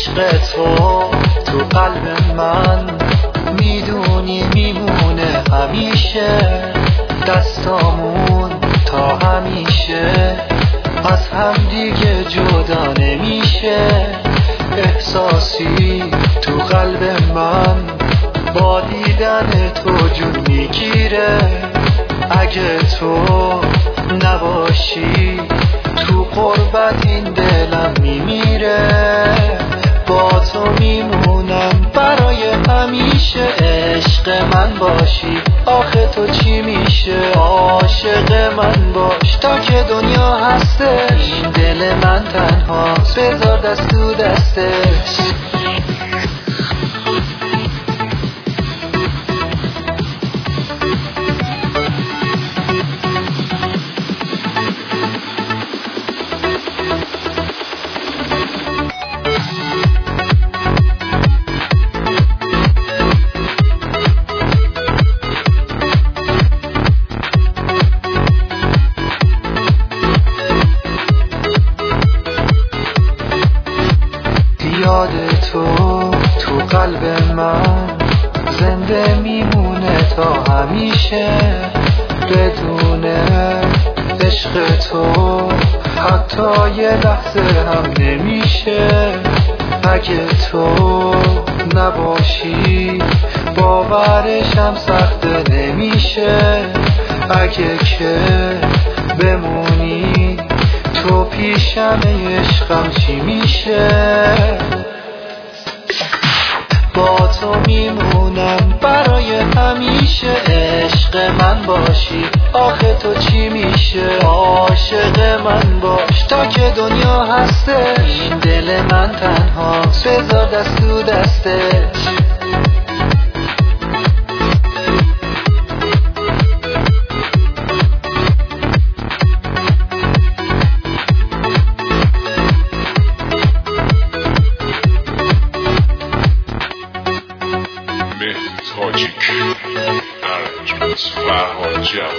عشق تو قلب من میدونی میمونه همیشه، دستامون تا همیشه از هم دیگه جدا نمیشه. احساسی تو قلب من با دیدن تو جون میگیره. اگه تو نباشی تو قربت این دلم میمیره. با تو میمونم برای همیشه، عشق من باشی آخه تو چی میشه. عاشق من باش تا که دنیا هستش، این دل من تنها بذار دست تو دستش. یاد تو قلب من زنده میمونه تا همیشه. بدون عشق تو حتی یه لحظه هم نمیشه. اگه تو نباشی باورشم سخته نمیشه. اگه که بمونی تو پیشم عشقم چی میشه. با تو میمونم برای همیشه، عشق من باشی آخه تو چی میشه. عاشق من باش تا که دنیا هستش، این دل من تنها بذار دست تو دستش. تاجیک در فرهاد جواد